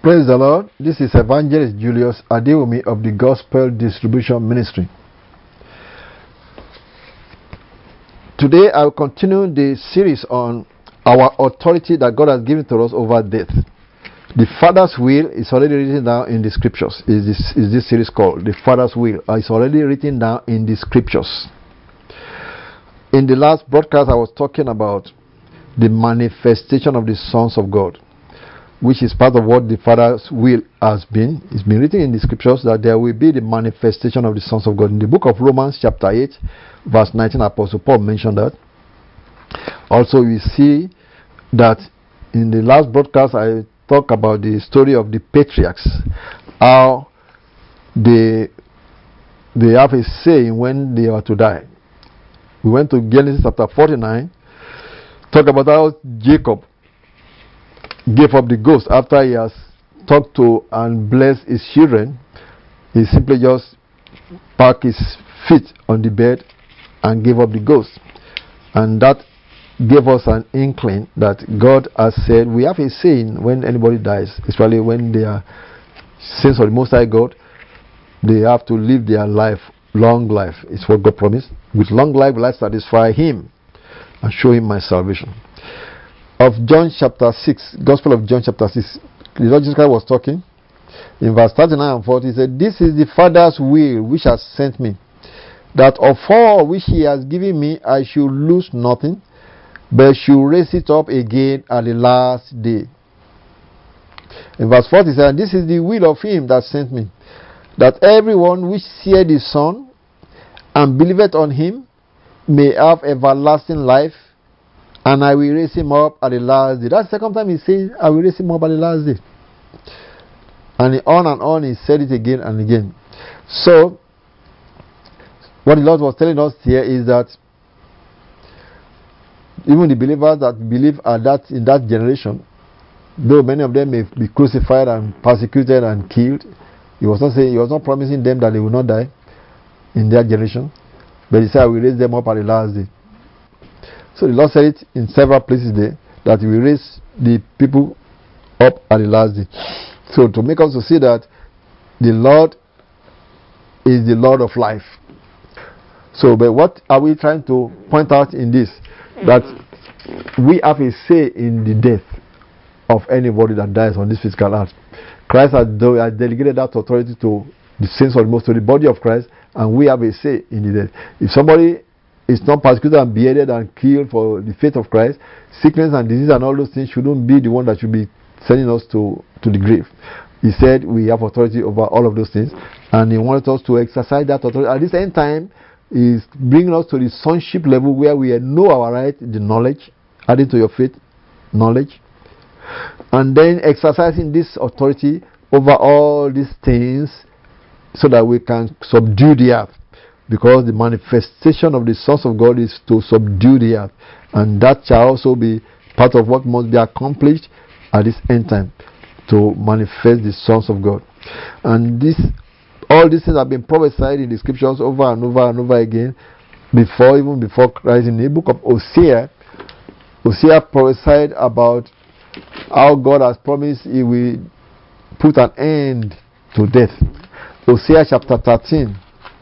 Praise the Lord. This is Evangelist Julius Adewumi of the Gospel Distribution Ministry. Today I will continue the series on our authority that God has given to us over death. The Father's will is already written down in the scriptures. Is this series called The Father's Will? It's already written down in the scriptures. In the last broadcast I was talking about the manifestation of the sons of God, which is part of what the Father's will has been. It's been written in the scriptures that there will be the manifestation of the sons of God. In the book of Romans chapter 8 verse 19, Apostle Paul mentioned that. Also we see that in the last broadcast I talked about the story of the patriarchs, how they have a saying when they are to die. We went to Genesis chapter 49, talk about how Jacob gave up the ghost after he has talked to and blessed his children. He simply just packed his feet on the bed and gave up the ghost. And that gave us an inkling that God has said we have a saying when anybody dies, especially when they are saints of the Most High God, they have to live their life, long life. It's what God promised. With long life will I satisfy him and show him my salvation. Of John chapter 6, Gospel of John chapter 6, the Lord Jesus Christ was talking. In verse 39 and 40, he said, "This is the Father's will which has sent me, that of all which he has given me I should lose nothing, but should raise it up again at the last day." In verse 40, he said, "This is the will of him that sent me, that everyone which seeth the Son and believeth on him may have everlasting life, and I will raise him up at the last day." That's the second time he's saying, "I will raise him up at the last day." And on he said it again and again. So, what the Lord was telling us here is that even the believers that believe in that generation, though many of them may be crucified and persecuted and killed, he was not promising them that they will not die in their generation, but he said, "I will raise them up at the last day." So the Lord said it in several places there, that he will raise the people up at the last day. So to make us to see that the Lord is the Lord of life. So, but what are we trying to point out in this? That we have a say in the death of anybody that dies on this physical earth. Christ has delegated that authority to the saints of the most, to the body of Christ, and we have a say in the death. If somebody is not persecuted and beheaded and killed for the faith of Christ, sickness and disease and all those things shouldn't be the one that should be sending us to the grave. He said we have authority over all of those things, and he wanted us to exercise that authority. At the same time, he's bringing us to the sonship level where we know our right, the knowledge, adding to your faith, knowledge, and then exercising this authority over all these things so that we can subdue the earth. Because the manifestation of the sons of God is to subdue the earth, and that shall also be part of what must be accomplished at this end time, to manifest the sons of God. And all these things have been prophesied in the scriptures over and over and over again, even before Christ. In the book of Hosea prophesied about how God has promised he will put an end to death. Hosea chapter 13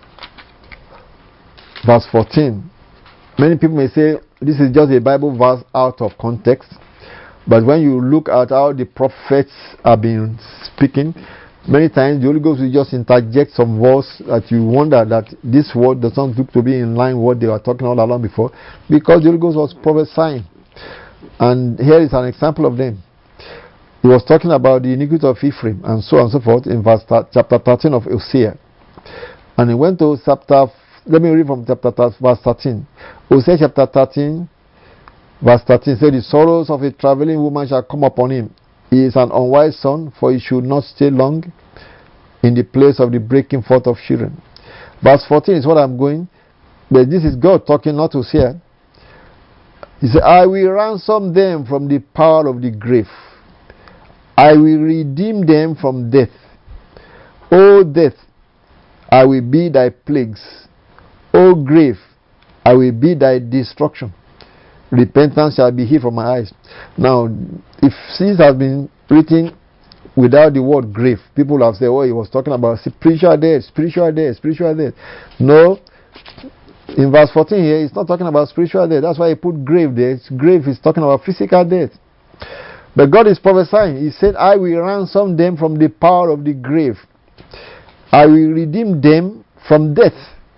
verse 14. Many people may say this is just a Bible verse out of context, but when you look at how the prophets have been speaking, many times the Holy Ghost will just interject some words that you wonder that this word does not look to be in line with what they were talking all along before, because the Holy Ghost was prophesying. And here is an example of them. He was talking about the iniquity of Ephraim and so on and so forth in chapter 13 of Hosea. And he went to let me read from verse 13. Hosea chapter 13, verse 13 said, "The sorrows of a traveling woman shall come upon him. He is an unwise son, for he should not stay long in the place of the breaking forth of children." Verse 14 is what I'm going, but this is God talking, not Hosea. He said, "I will ransom them from the power of the grave. I will redeem them from death. O death, I will be thy plagues. O grave, I will be thy destruction. Repentance shall be hid from my eyes." Now, if this has been written without the word grave. People have said, oh, he was talking about spiritual death, spiritual death, spiritual death. No. In verse 14 here, it's not talking about spiritual death. That's why he put grave there. Grave is talking about physical death. But God is prophesying. He said, I will ransom them from the power of the grave. I will redeem them from death.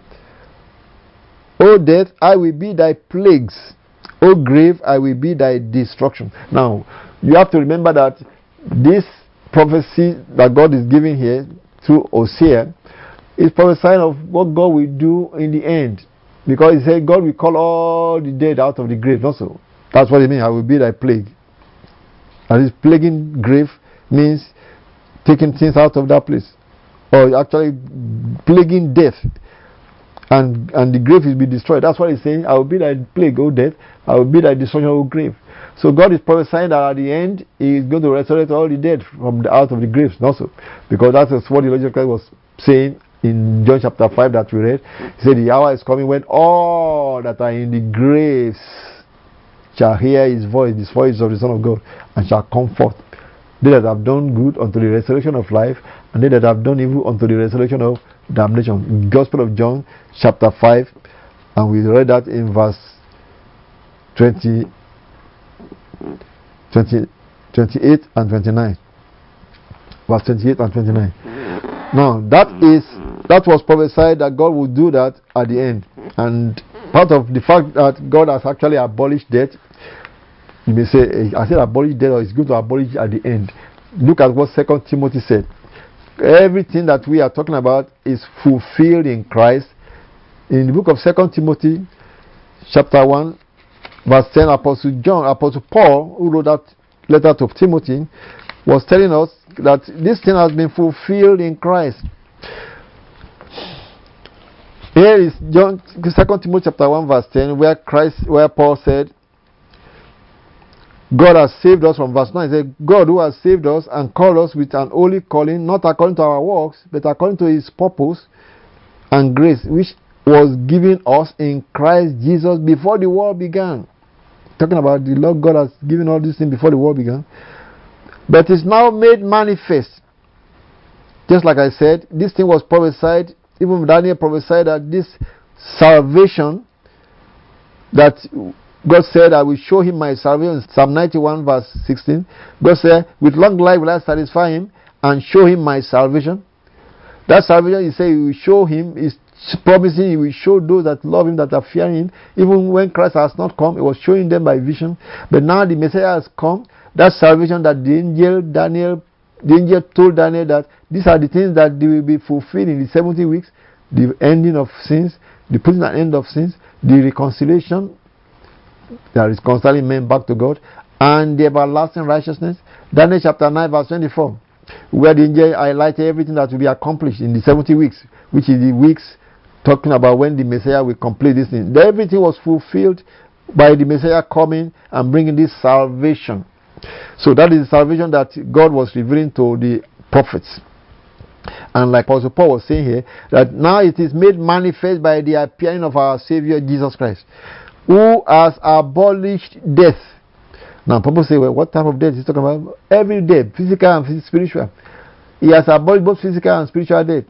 O death, I will be thy plagues. O grave, I will be thy destruction. Now, you have to remember that this prophecy that God is giving here through Hosea is prophesying of what God will do in the end. Because he said God will call all the dead out of the grave. Also, that's what it means. I will be thy plague. And this plaguing grave means taking things out of that place, or actually plaguing death, and the grave will be destroyed. That's what he's saying. I will be thy plague, O death. I will be thy destruction, O grave. So God is prophesying that at the end he is going to resurrect all the dead from out of the graves also, because that is what the Lord Jesus Christ was saying in John chapter 5 that we read. He said, the hour is coming when all that are in the graves shall hear his voice, the voice of the Son of God, and shall come forth. They that have done good unto the resurrection of life, and they that have done evil unto the resurrection of damnation. Gospel of John chapter 5, and we read that in verse 28 and 29. Verse 28 and 29. Now, that was prophesied that God would do that at the end. And part of the fact that God has actually abolished death, you may say, I said abolish death, or it's going to abolish at the end. Look at what 2 Timothy said. Everything that we are talking about is fulfilled in Christ. In the book of 2 Timothy, chapter 1, verse 10, Apostle Paul, who wrote that letter to Timothy, was telling us that this thing has been fulfilled in Christ. Here is 2 Timothy chapter 1 verse 10, where Paul said, God has saved us, from verse 9. He said, God who has saved us and called us with an holy calling, not according to our works, but according to his purpose and grace, which was given us in Christ Jesus before the world began. Talking about the Lord God has given all these things before the world began. But it's now made manifest. Just like I said, this thing was prophesied. Even Daniel prophesied that this salvation, that God said, I will show him my salvation. Psalm 91 verse 16. God said, with long life will I satisfy him and show him my salvation. That salvation, he said, he will show him, is promising he will show those that love him, that are fearing him. Even when Christ has not come, he was showing them by vision. But now the Messiah has come. That salvation that the angel told Daniel that these are the things that they will be fulfilled in the 70 weeks. The ending of sins, the putting an end of sins, the reconciliation, that is reconciling men back to God, and the everlasting righteousness. Daniel chapter 9 verse 24, where the angel highlighted everything that will be accomplished in the 70 weeks, which is the weeks talking about when the Messiah will complete this thing. Everything was fulfilled by the Messiah coming and bringing this salvation. So that is the salvation that God was revealing to the prophets. And like Apostle Paul was saying here, that now it is made manifest by the appearing of our Savior Jesus Christ, who has abolished death. Now people say, well, what type of death is he talking about? Every death, physical and spiritual. He has abolished both physical and spiritual death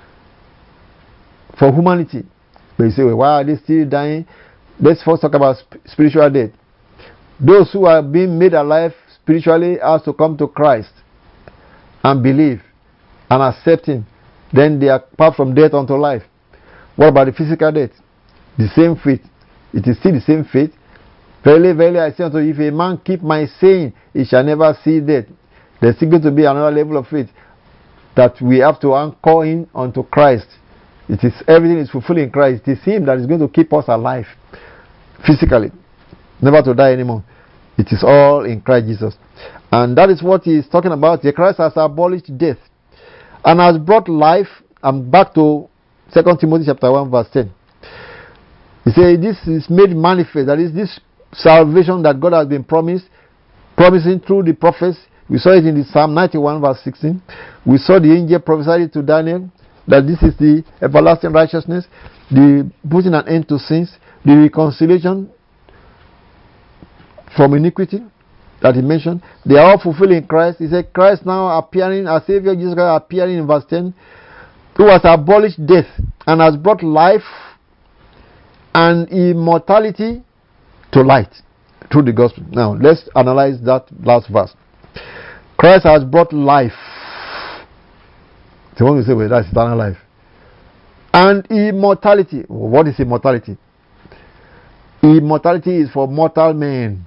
for humanity. But you say, well, why are they still dying? Let's first talk about spiritual death. Those who are being made alive spiritually has to come to Christ and believe and accept him. Then they are passed from death unto life. What about the physical death? The same faith. It is still the same faith. Verily, verily, I say unto you, if a man keep my saying, he shall never see death. There's still going to be another level of faith that we have to anchor in unto Christ. It is everything is fulfilled in Christ. It is him that is going to keep us alive physically, never to die anymore. It is all in Christ Jesus. And that is what he is talking about. The Christ has abolished death and has brought life. And back to 2 Timothy chapter 1 verse 10. He said, this is made manifest. That is this salvation that God has been promising through the prophets. We saw it in the Psalm 91 verse 16. We saw the angel prophesied to Daniel that this is the everlasting righteousness, the putting an end to sins, the reconciliation from iniquity, that he mentioned, they are all fulfilled in Christ. He said, Christ now appearing, our Savior Jesus Christ appearing in verse 10, who has abolished death and has brought life and immortality to light through the gospel. Now, let's analyze that last verse. Christ has brought life. So when we say, well, that's eternal life. And immortality. What is immortality? Immortality is for mortal men.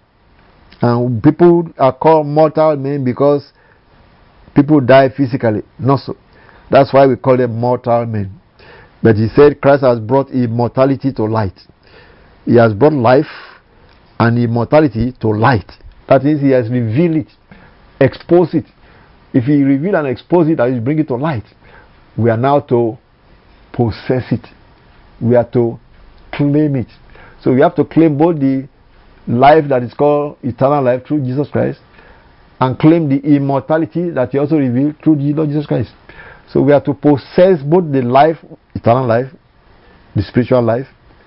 And people are called mortal men because people die physically. Not so. That's why we call them mortal men. But he said Christ has brought immortality to light. He has brought life and immortality to light. That means he has revealed it, exposed it. If he reveal and expose it, that is bring it to light. We are now to possess it. We are to claim it. So we have to claim both the life that is called eternal life through Jesus Christ and claim the immortality that he also revealed through the Lord Jesus Christ. So we are to possess both the life, eternal life, the spiritual life,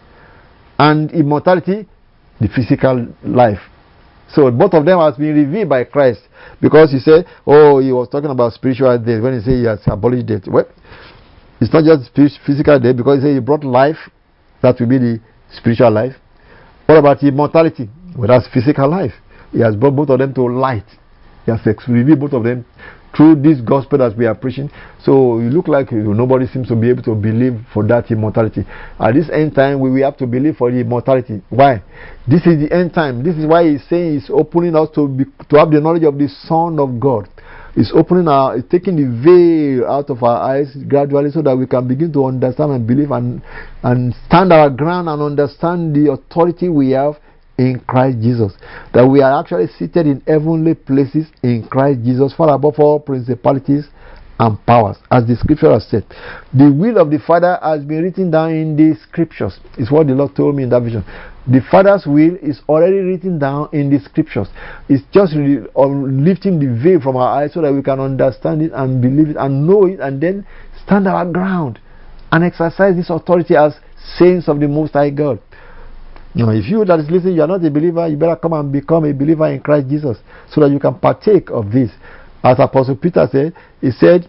and immortality, the physical life. So both of them has been revealed by Christ, because he said, oh, he was talking about spiritual death when he said he has abolished death. Well, it's not just physical death, because he said he brought life, that will be the spiritual life. What about immortality? Well, that's physical life. He has brought both of them to light. He has revealed both of them through this gospel that we are preaching. So you look like nobody seems to be able to believe for that immortality. At this end time, we will have to believe for the immortality. Why? This is the end time. This is why he's saying he's opening us to have the knowledge of the Son of God. He's opening he's taking the veil out of our eyes gradually, so that we can begin to understand and believe and stand our ground and understand the authority we have in Christ Jesus. That we are actually seated in heavenly places in Christ Jesus, far above all principalities and powers, as the scripture has said. The will of the Father has been written down in the scriptures. It's what the Lord told me in that vision. The Father's will is already written down in the scriptures. It's just lifting the veil from our eyes so that we can understand it and believe it and know it, and then stand our ground and exercise this authority as saints of the Most High God. Now, if you that is listening, you are not a believer, you better come and become a believer in Christ Jesus, so that you can partake of this. As Apostle Peter said, he said,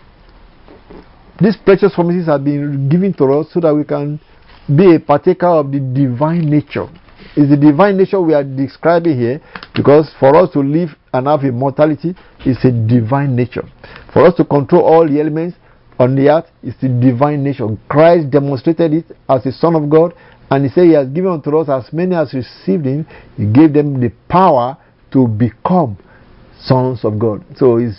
these precious promises have been given to us so that we can be a partaker of the divine nature. It's the divine nature we are describing here, because for us to live and have immortality is a divine nature. For us to control all the elements on the earth is the divine nature. Christ demonstrated it as the Son of God, and he said he has given unto us as many as received him, he gave them the power to become sons of God. So he has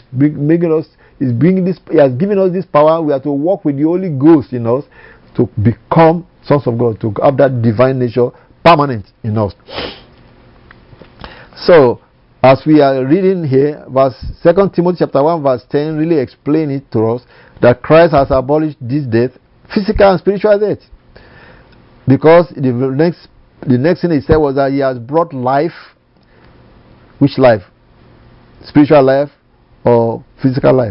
given us this power. We are to walk with the Holy Ghost in us to become sons of God, to have that divine nature permanent in us. So, as we are reading here, 2 Timothy chapter 1 verse 10 really explain it to us, that Christ has abolished this death, physical and spiritual death. Because the next thing he said was that he has brought life. Which life? Spiritual life or physical life?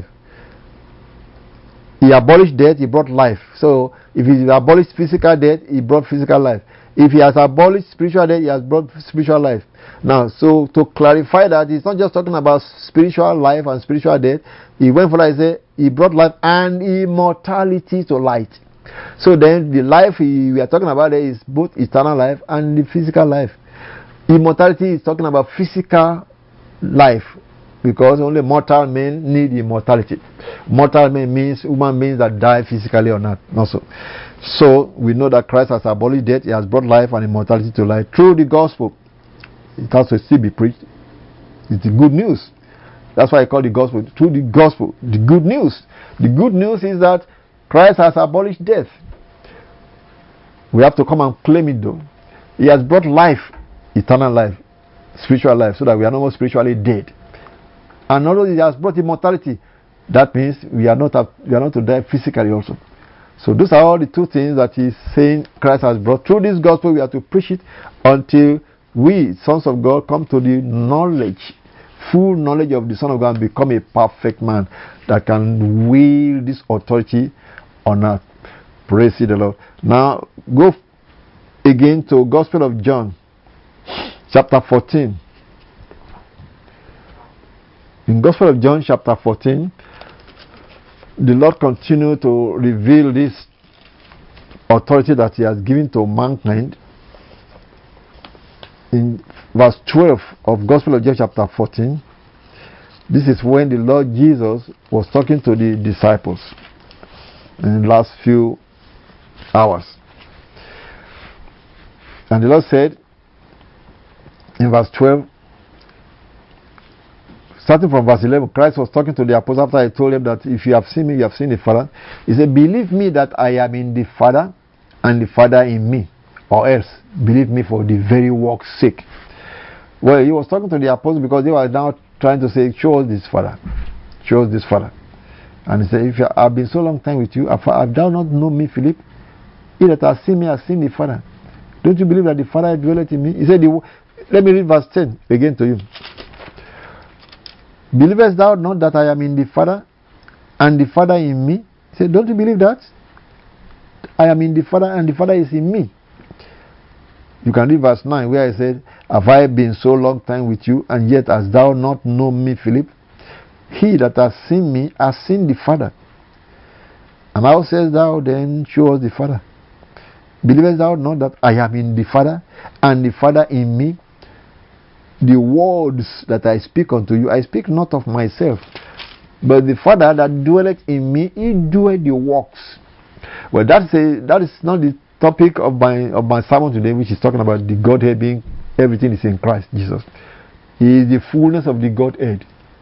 He abolished death, he brought life. So, if he abolished physical death, he brought physical life. If he has abolished spiritual death, he has brought spiritual life. Now, so to clarify that, he's not just talking about spiritual life and spiritual death. He went further and said, he brought life and immortality to light. So then, the life we are talking about there is both eternal life and the physical life. Immortality is talking about physical life, because only mortal men need immortality. Mortal men means human beings that die physically or not. Also. So we know that Christ has abolished death, he has brought life and immortality to life through the gospel. It has to still be preached. It's the good news. That's why I call the gospel, through the gospel, the good news. The good news is that Christ has abolished death. We have to come and claim it though. He has brought life, eternal life, spiritual life, so that we are no more spiritually dead. And although he has brought immortality, that means we are not to die physically also. So those are all the two things that he's saying Christ has brought. Through this gospel, we have to preach it until we, sons of God, come to the knowledge, full knowledge of the Son of God, and become a perfect man that can wield this authority on earth. Praise the Lord. Now, go again to Gospel of John, chapter 14. In Gospel of John chapter 14, the Lord continued to reveal this authority that he has given to mankind. In verse 12 of Gospel of John chapter 14, this is when the Lord Jesus was talking to the disciples in the last few hours. And the Lord said in verse 12, starting from verse 11, Christ was talking to the apostles after he told them that if you have seen me, you have seen the Father. He said, believe me that I am in the Father and the Father in me, or else believe me for the very work's sake. Well, he was talking to the apostles because they were now trying to say, show us this Father. Show us this Father. And he said, if I've been so long time with you, have thou not known me, Philip? He that has seen me has seen the Father. Don't you believe that the Father dwelleth in me? He said, let me read verse 10 again to you. Believest thou not that I am in the Father and the Father in me? He said, don't you believe that? I am in the Father and the Father is in me. You can read verse 9 where he said, have I been so long time with you, and yet hast thou not known me, Philip? He that has seen me has seen the Father. And how sayest thou then, show us the Father? Believest thou not that I am in the Father and the Father in me? The words that I speak unto you, I speak not of myself, but the Father that dwelleth in me, he doeth the works. Well, that is not the topic of my sermon today, which is talking about the Godhead being everything is in Christ Jesus. He is the fullness of the Godhead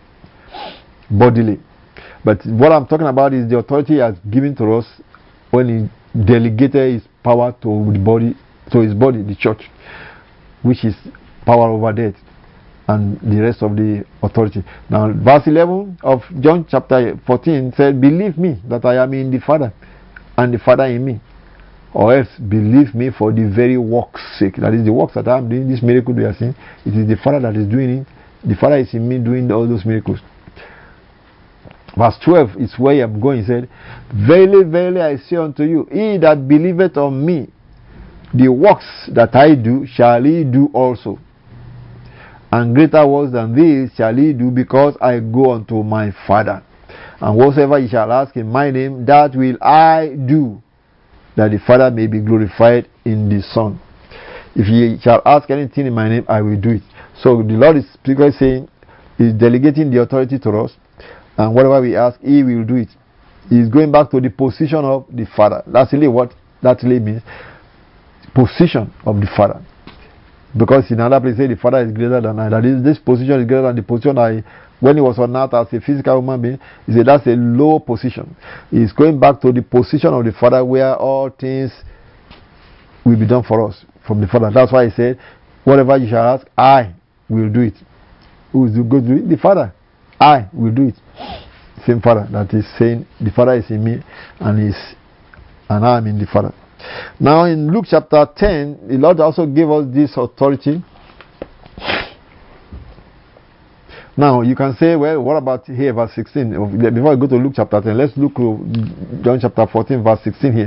bodily. But what I'm talking about is the authority he has given to us when he delegated his power to the body, to his body, the church, which is power over death and the rest of the authority. Now, verse 11 of John chapter 14 said, believe me that I am in the Father and the Father in me, or else believe me for the very work's sake. That is the works that I am doing, this miracle we are seeing. It is the Father that is doing it. The Father is in me doing all those miracles. Verse 12 is where I'm going. He said, verily, verily, I say unto you, he that believeth on me, the works that I do shall he do also. And greater works than these shall he do, because I go unto my Father. And whatsoever ye shall ask in my name, that will I do, that the Father may be glorified in the Son. If ye shall ask anything in my name, I will do it. So the Lord is particularly saying, He's delegating the authority to us, and whatever we ask, He will do it. He's going back to the position of the Father. That's really what that really means. Position of the Father. Because in another place, say the Father is greater than I. That is, this position is greater than the position I. When he was on earth as a physical human being, he said that's a low position. He's going back to the position of the Father, where all things will be done for us from the Father. That's why he said, whatever you shall ask, I will do it. Who is going to do it? The Father. I will do it. Same Father that is saying the Father is in me and I am in the Father. Now in Luke chapter 10, the Lord also gave us this authority. Now you can say, well, what about here, verse 16? Before I go to Luke chapter 10, let's look to John chapter 14, verse 16 here.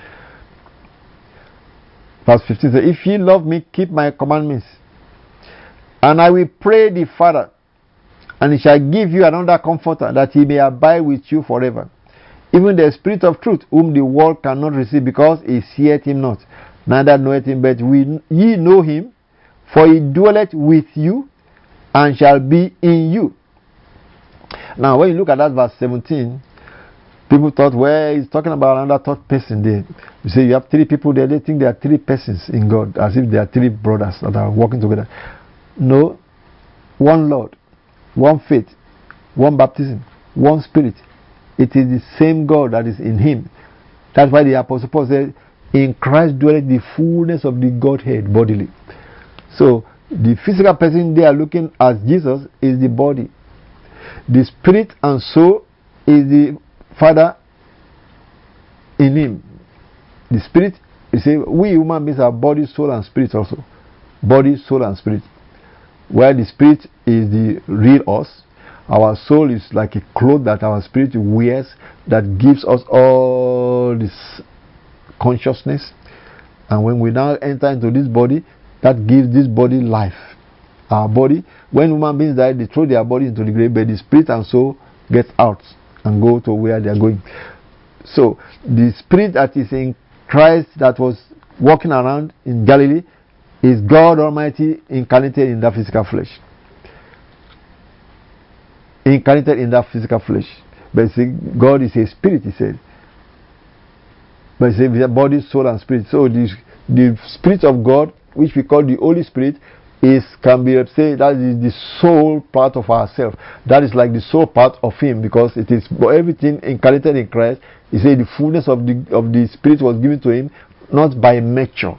Verse 15 says, if ye love me, keep my commandments. And I will pray the Father, and he shall give you another comforter, that he may abide with you forever. Even the Spirit of truth, whom the world cannot receive, because it seeth him not, neither knoweth him, but ye know him, for he dwelleth with you, and shall be in you. Now, when you look at that verse 17, people thought, well, he's talking about another third person there. You say you have three people there, they think there are three persons in God, as if there are three brothers that are working together. No, one Lord, one faith, one baptism, one Spirit. It is the same God that is in him. That's why the Apostle Paul said, in Christ dwelleth the fullness of the Godhead bodily. So, the physical person they are looking at Jesus is the body. The spirit and soul is the Father in him. The spirit, you see, we human beings are body, soul, and spirit also. Body, soul, and spirit. Where the spirit is the real us, our soul is like a cloth that our spirit wears that gives us all this consciousness. And when we now enter into this body, that gives this body life. our body. When human beings die, they throw their body into the grave, but the spirit and soul get out and go to where they are going. So the spirit that is in Christ that was walking around in Galilee is God Almighty incarnated in that physical flesh. Incarnated in that physical flesh. But see, God is a spirit, he said. But he said body, soul, and spirit. So the spirit of God, which we call the Holy Spirit, can be said that is the soul part of ourselves. That is like the soul part of Him, because it is everything incarnated in Christ. He said the fullness of the Spirit was given to Him, not by nature.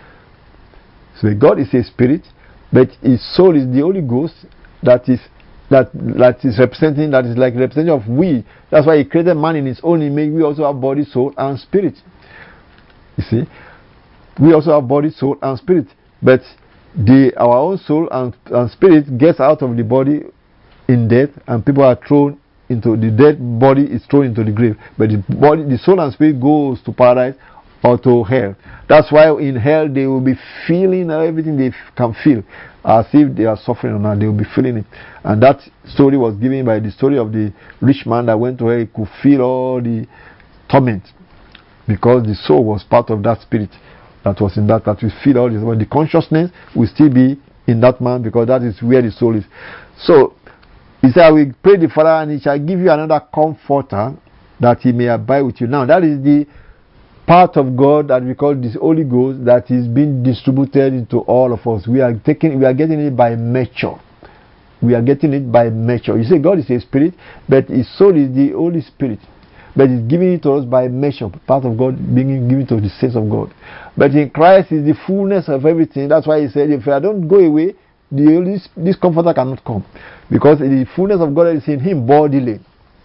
So God is a spirit, but His soul is the Holy Ghost that is representing, that is like representing of we. That's why He created man in His own image. We also have body, soul, and spirit. You see, we also have body, soul, and spirit, but our own soul and spirit gets out of the body in death, and people are thrown into the dead body is thrown into the grave, but the soul and spirit goes to paradise or to hell. That's why in hell they will be feeling everything they can feel, as if they are suffering or not. They will be feeling it. And that story was given by the story of the rich man that went to hell. He could feel all the torment because the soul was part of that spirit that was in that will feel all this. But the consciousness will still be in that man, because that is where the soul is. So he said, I will pray the Father, and He shall give you another comforter, that He may abide with you. Now that is the part of God that we call this Holy Ghost, that is being distributed into all of us. We are getting it by nature. We are getting it by nature. You say God is a spirit, but His soul is the Holy Spirit. But He's giving it to us by measure, part of God being given to the saints of God. But in Christ is the fullness of everything. That's why He said, if I don't go away, this comforter cannot come, because the fullness of God is in Him bodily.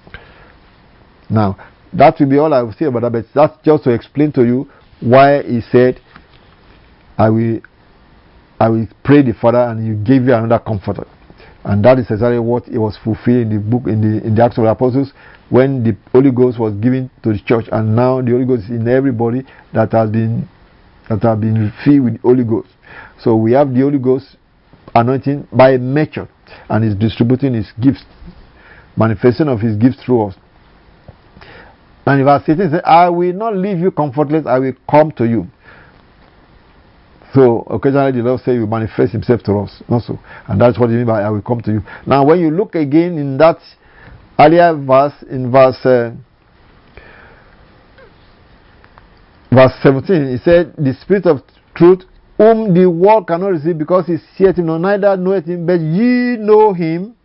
Now, that will be all I will say about that, but that's just to explain to you why He said, I will pray the Father, and He gave you another comforter. And that is exactly what it was fulfilled in the book, in the Acts of the Apostles, when the Holy Ghost was given to the church, and now the Holy Ghost is in everybody that have been filled with the Holy Ghost. So we have the Holy Ghost anointing by nature, and is distributing His gifts, manifestation of His gifts through us. And in verse 18 says, I will not leave you comfortless, I will come to you. So occasionally the Lord says He will manifest Himself to us also, and that's what He means by I will come to you. Now when you look again in that earlier verse, in verse 17, He said, the Spirit of truth, whom the world cannot receive, because He seeth Him, nor neither knoweth Him, but ye know Him,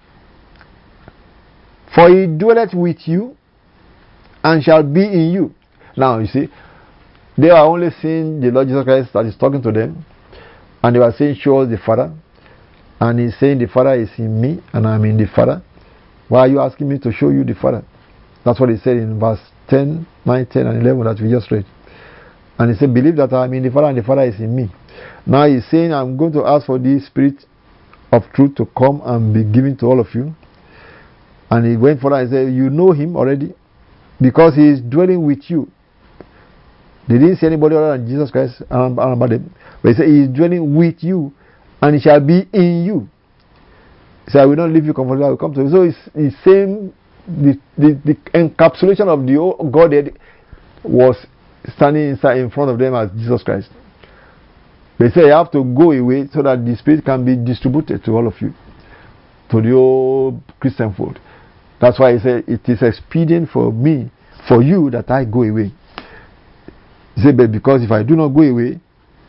for He dwelleth with you, and shall be in you. Now you see, they are only seeing the Lord Jesus Christ that is talking to them, and they were saying, show us the Father. And He's saying, the Father is in me, and I'm in the Father. Why are you asking me to show you the Father? That's what He said in verse 10, 9, 10, and 11 that we just read. And He said, believe that I'm in the Father, and the Father is in me. Now He's saying, I'm going to ask for the Spirit of truth to come and be given to all of you. And He went further and said, you know Him already, because He is dwelling with you. They didn't say anybody other than Jesus Christ about them. But He said, He is dwelling with you, and He shall be in you. He said, I will not leave you comfortably, I will come to you. So He's saying the encapsulation of the Godhead was standing in front of them as Jesus Christ. They say you have to go away so that the Spirit can be distributed to all of you, to the whole Christian fold. That's why He said, it is expedient for you that I go away. He said, but because if I do not go away,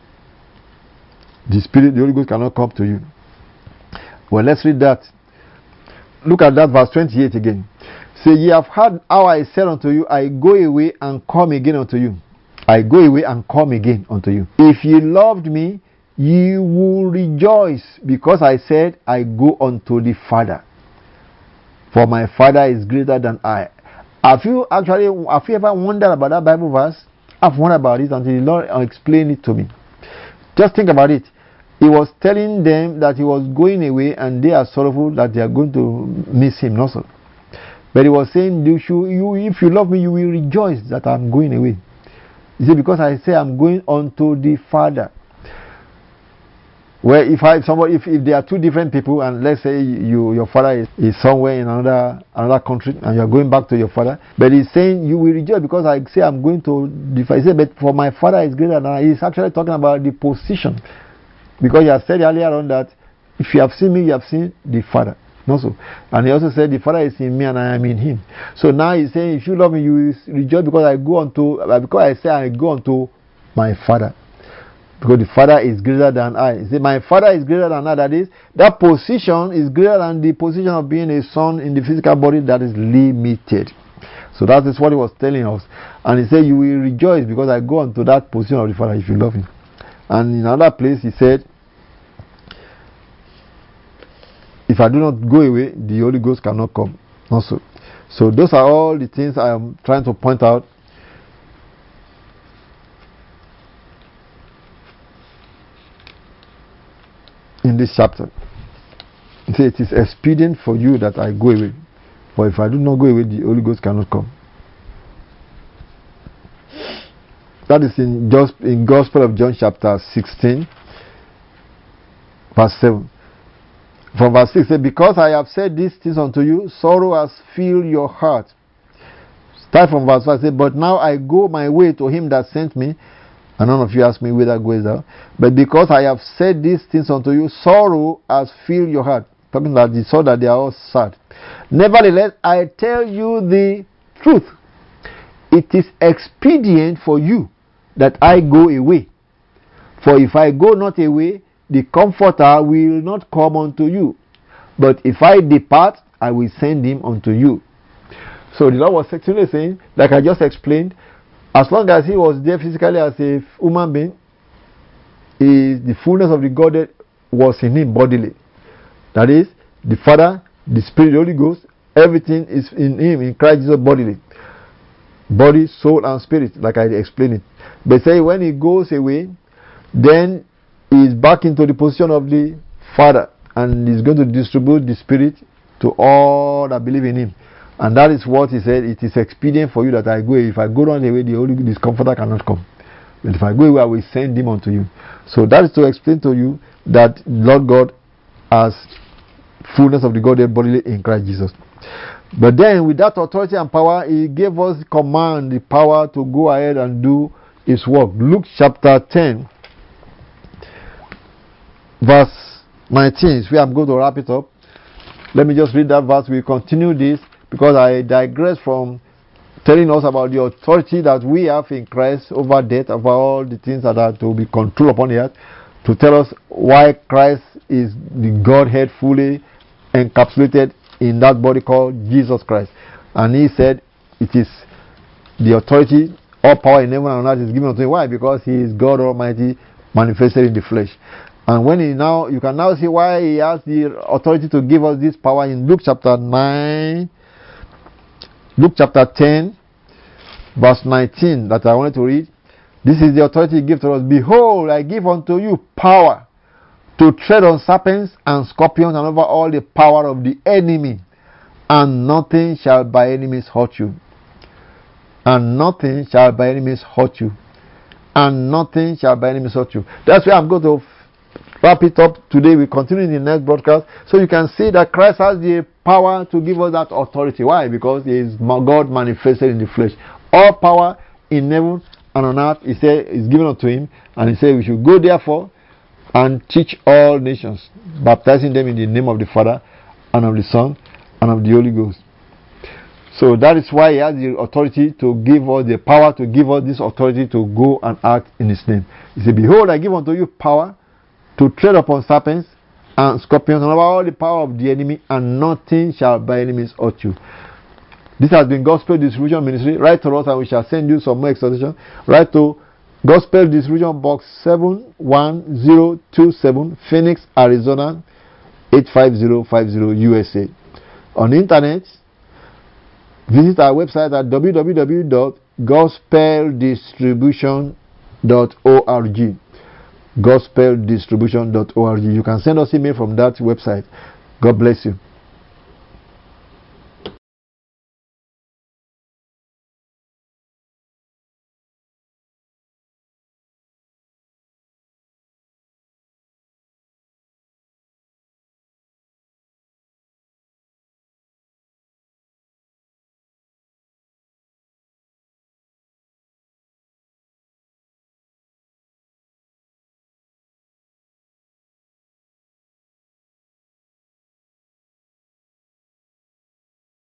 the Holy Ghost cannot come to you. Well, let's read that. Look at that verse 28 again. Say, ye have heard how I said unto you, I go away and come again unto you. I go away and come again unto you. If ye loved me, ye will rejoice, because I said, I go unto the Father. For my Father is greater than I. Have you ever wondered about that Bible verse? I've wondered about it until the Lord explained it to me. Just think about it. He was telling them that He was going away, and they are sorrowful that they are going to miss Him also. But He was saying, if you love me, you will rejoice that I'm going away. He said, because I say I'm going unto the Father. Where if there are two different people, and let's say your father is somewhere in another country, and you are going back to your father, but he's saying you will rejoice because I say I'm going to the father. He said, but for my father is greater than I. He's actually talking about the position, because he has said earlier on that if you have seen me, you have seen the father. Also, and he also said the father is in me and I am in him. So now he's saying if you love me, you will rejoice because I say I go unto my father. Because the father is greater than I. He said, my father is greater than I. That is, that position is greater than the position of being a son in the physical body that is limited. So that is what he was telling us. And he said, you will rejoice because I go unto that position of the father if you love him. And in another place he said, if I do not go away, the Holy Ghost cannot come. Also. So those are all the things I am trying to point out. In this chapter, it is expedient for you that I go away, for if I do not go away, the Holy Ghost cannot come. That is in Gospel of John chapter 16, verse 7. From verse 6, it says, because I have said these things unto you, sorrow has filled your heart. Start from verse 5, say, but now I go my way to him that sent me. And none of you ask me whither goes thou. But because I have said these things unto you, sorrow has filled your heart. Talking about you saw that they are all sad. Nevertheless, I tell you the truth. It is expedient for you that I go away. For if I go not away, the Comforter will not come unto you. But if I depart, I will send him unto you. So the Lord was actually saying, like I just explained, as long as he was there physically as a human being, the fullness of the Godhead was in him bodily. That is, the Father, the Spirit, the Holy Ghost, everything is in him, in Christ Jesus bodily. Body, soul, and spirit, like I explained it. But say when he goes away, then he is back into the position of the Father, and he's going to distribute the Spirit to all that believe in him. And that is what he said, it is expedient for you that I go away. If I go on away, the Holy Comforter cannot come. But if I go away, I will send him unto you. So that is to explain to you that Lord God has fullness of the Godhead bodily in Christ Jesus. But then with that authority and power, he gave us the command, the power to go ahead and do his work. Luke chapter 10, verse 19 is where I'm going to wrap it up. Let me just read that verse. We'll continue this, because I digress from telling us about the authority that we have in Christ over death, over all the things that are to be controlled upon the earth, to tell us why Christ is the Godhead fully encapsulated in that body called Jesus Christ. And he said it is the authority, all power in heaven and on earth is given unto him. Why? Because he is God Almighty manifested in the flesh. And when you can now see why he has the authority to give us this power in Luke chapter 10, verse 19, that I wanted to read. This is the authority he gives to us. Behold, I give unto you power to tread on serpents and scorpions and over all the power of the enemy, and nothing shall by enemies hurt you. And nothing shall by enemies hurt you. And nothing shall by enemies hurt you. That's where I'm going to wrap it up today. We continue in the next broadcast. So you can see that Christ has the power to give us that authority. Why? Because he is God manifested in the flesh. All power in heaven and on earth, he said, is given unto him. And he said we should go therefore and teach all nations, baptizing them in the name of the Father and of the Son and of the Holy Ghost. So that is why he has the authority to give us the power, to give us this authority to go and act in his name. He said, behold, I give unto you power to tread upon serpents and scorpions and over all the power of the enemy, and nothing shall by enemies hurt you. This has been Gospel Distribution Ministry. Write to us and we shall send you some more exhortation. Write to Gospel Distribution Box 71027, Phoenix, Arizona 85050 USA. On the internet, visit our website at www.gospeldistribution.org. gospeldistribution.org. You can send us email from that website. God bless you.